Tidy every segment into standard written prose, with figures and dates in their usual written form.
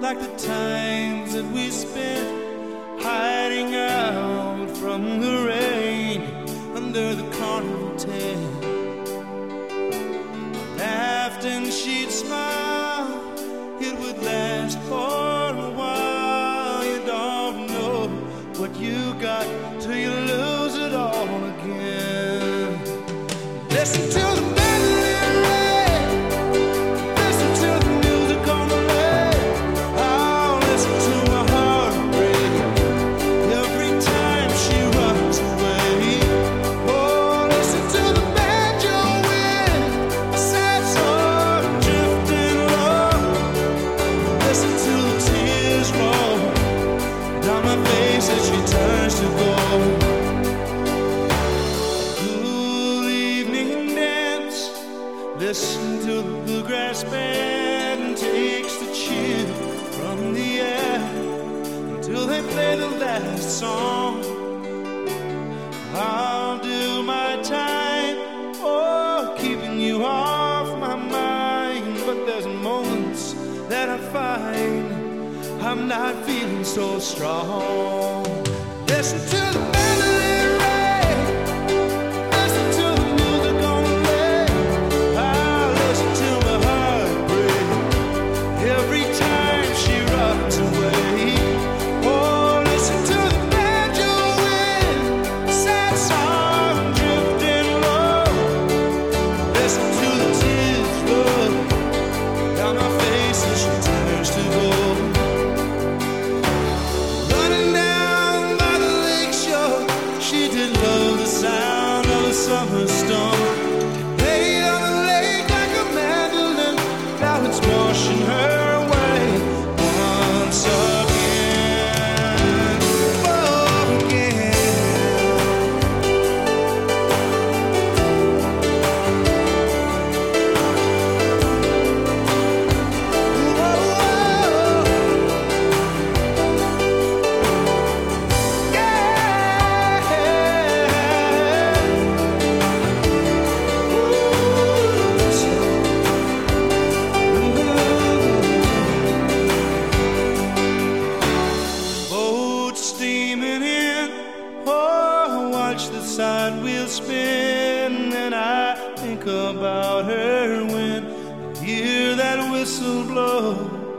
like the times that we spent hiding out from the rain under the carnival tent. Laughed and she'd smile, it would last for a while. You don't know what you got till you lose it all again. Listen to the mandolin rain, listen to the music on the radio. I'll listen to my heart break every time she runs away. Oh, listen to the banjo wind, a sad song drifting low. Listen to the tears roll down my face as she turns to gold. Listen to the bluegrass band takes the chill from the air until they play the last song. I'll do my time, oh, keeping you off my mind. But there's moments that I find I'm not feeling so strong. Listen to the mandolin rain, listen to the music on the radio. I'll listen to my heart break every time she runs away. Oh, listen to the banjo wind, sad song drifting low. Listen to the tears roll down my face as she turns to gold. Running down by the lake shore, she did love the sound of a summer storm. Played on the lake like a mandolin, now it's washing her away once again, again. Boat steaming in, oh, watch the side wheel spin, and I think about her when I hear that whistle blow.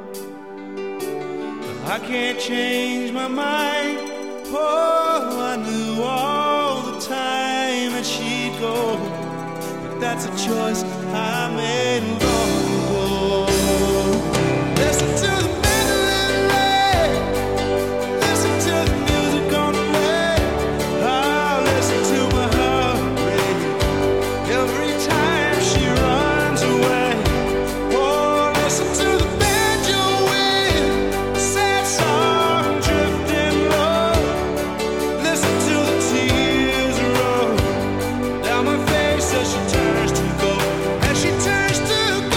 I can't change my mind, oh, I knew all the time that she'd go, but that's a choice I made long ago. Listen to the mandolin rain, listen to the music on the radio. I'll listen to my heart break every time she runs away. Oh, listen to the banjo wind, sad song drifting low. Listen to the tears roll down my face as she turns to gold, as she turns to gold.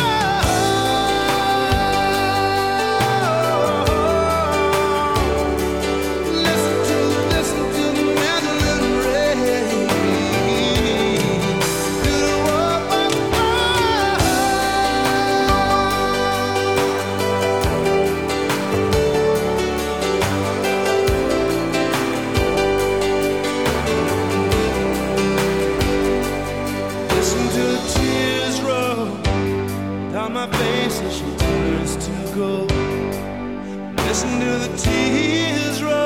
Listen to the mandolin rain. Listen to the tears roll down my face as she turns to gold. Listen to the tears roll